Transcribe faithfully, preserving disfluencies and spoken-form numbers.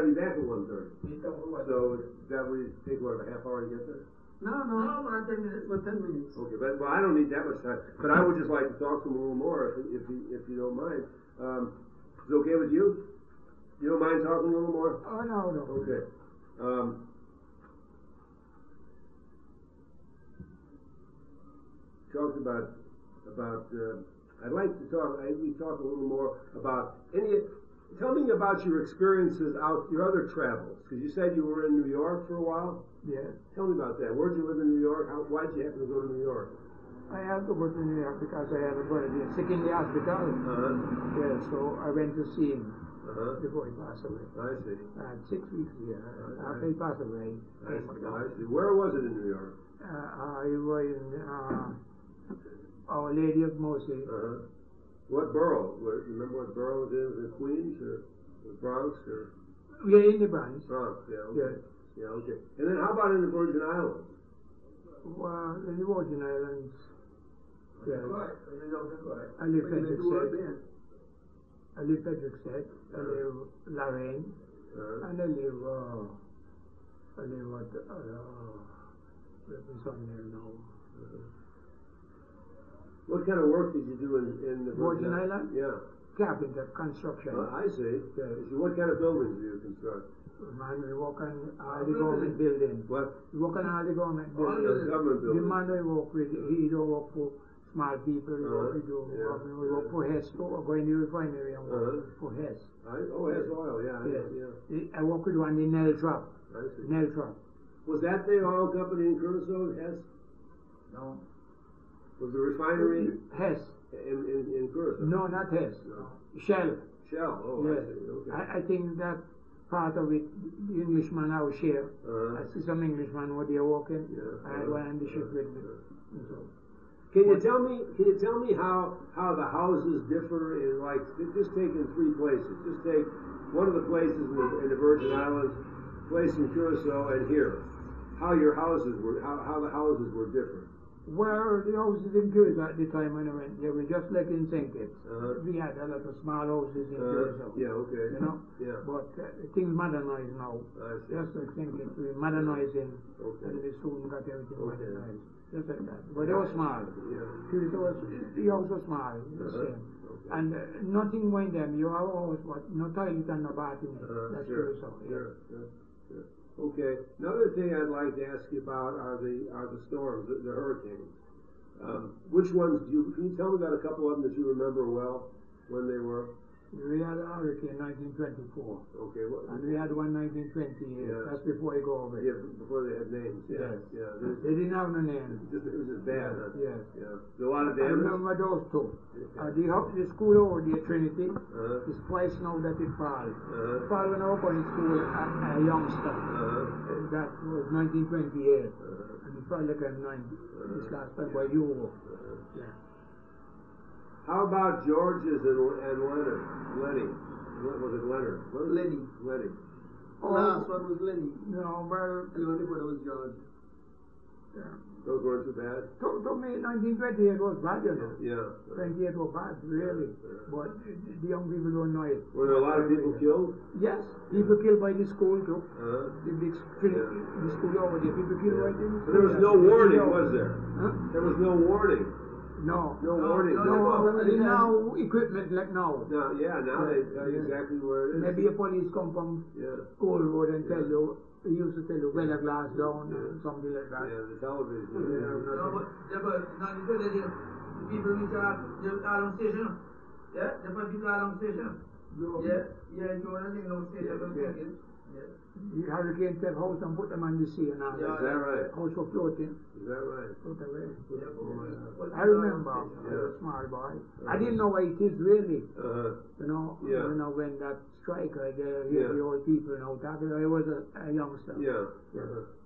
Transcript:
gotta be back at one thirty. So that would take what, a half hour to get there? No, no, no, about ten minutes. About ten minutes. Okay, but well, I don't need that much time. But I would just like to talk to him a little more, if if you, if you don't mind. Um, is it okay with you? You don't mind talking a little more? Oh no, no. Okay. Um, talked about about. Uh, I'd like to talk. I we talk a little more about any. Tell me about your experiences out your other travels, because you said you were in New York for a while. Yeah. Tell me about that. Where'd you live in New York? How, why'd you happen to go to New York? I had to go to New York because I had a brother there sick in the hospital. Uh-huh. Yeah, so I went to see him Uh-huh. before he passed away. I see. I had six weeks here. Uh, After he passed away, I I see. came I down. see. Where was it in New York? Uh, I was in uh, Our Lady of Mercy. Uh-huh. What borough? What, remember what borough it is? In Queens or the Bronx or Yeah, in the Bronx. Bronx? Yeah. Okay. Yeah. Yeah. Okay. And then how about in the Virgin Islands? Well, in the Virgin Islands. Yeah. I live Where in you do all Frederick. I live in Frederick. I live Lorraine. Uh-huh. And I live, uh, I live at, uh, where's my son there now? Uh-huh. What kind of work did you do in, in the Virgin Virgin Islands? Yeah. Carpenter, construction. Uh, I see. Yeah. I see. What kind of buildings do you construct? Man, we work on all the government buildings. What? We work on all the government All buildings. the government The buildings. man we work with, he don't work for small people, he Uh-huh. work, we do, Yeah. work, we work for Hess, too, or go in the refinery and work Uh-huh. for Hess. I, oh, that's oil. Yeah. I- Yes. Yeah. I work with one, the Nell Truck. I see. Nell Truck. Was that the oil company in Curacao? Hess? No. Was the refinery Hess. in in, in Curacao? No, not Hess. No. Shell. Shell. Oh, Yes. I see. Okay. I, I think that part of it, the Englishman I will share. Uh-huh. I see some Englishman over there working. Yeah. I had one on the ship with me. And so, Can you tell me? Can you tell me how how the houses differ in, like, just take in three places? Just take one of the places in the, in the Virgin Islands, place in Curacao, and here. How your houses were? How how the houses were different? well, the houses in Curacao at the time when I went, they were just like in Saint Kitts. Uh-huh. We had a lot of small houses in Uh, Curacao. yeah. Okay. You know? Yeah. But uh, things modernized now. I see. Just like Saint Kitts, we modernizing, Okay. and we soon got everything Okay. modernized. Just like that. But they were small. Yeah. Curacao was, the house was small, the Uh-huh. same. Okay. And uh, nothing went them. You have a house, what? No toilet and no bath in it. Uh, That's sure, Curacao. sure, sure, sure. Okay. Another thing I'd like to ask you about are the are the storms, the, the hurricanes. Um, which ones do you? Can you tell me about a couple of them that you remember well when they were? We had a hurricane nineteen twenty-four. Okay. What, And we had one nineteen twenty-eight. Yeah. That's before I go over. yeah, before they had names. Yeah, Yes. yeah. There's, They didn't have no name. just, it was just bad. Huh? Yes. Yeah. There's a lot of I damage. remember those two. Okay. Uh, the, ho- the school over there, Trinity, Uh-huh. is twice now that it fall. Uh-huh. It fall when I was going to school, a, a youngster. Uh-huh. Uh, that was nineteen twenty-eight. Uh-huh. And it felt like I'm ninety. This last time by you. Uh-huh. Yeah. How about George's and, and Leonard? Lenny. What was it, Leonard? What was it? Lenny. Lenny. The last one was Lenny. No, well, And the only brother was George. yeah. Those weren't too bad. To, to me, nineteen twenty-eight was bad, you know. Yeah. twenty-eight was bad, really. Yeah. But the, the young people don't know it. Were there a lot of people killed? Yes, people killed by the school too. Uh-huh. The big street, Yeah. the school over there, people killed right in the But school. there was no Yes. warning, No. was there? Huh? There was no warning. No. No, No, warning. no, No, no, they no. now equipment like now. No, yeah, now they tell you Yeah. exactly where it is. Maybe a police come from Yeah. school road and tell Yeah. you, he used to tell you, weather glass down Yeah. or something like that. Yeah, the television. Yeah. Yeah. No, but, yeah, but now you tell the, the people which are the alarm station. Yeah, the people alarm station. You- Yeah, yeah, you want to think no station Yeah, from yeah. thinking. Yeah. The hurricane take house and put them on the sea and all Yeah, Is that right? House for floating. Is that right? Put away. Yeah, but- I remember I Yeah. was a small boy. I didn't know what it is really. Uh-huh. You know, Yeah. you know when that strike, I uh, hear Yeah. the old people now talking. I was a, a youngster. Yeah. Yeah. Uh-huh.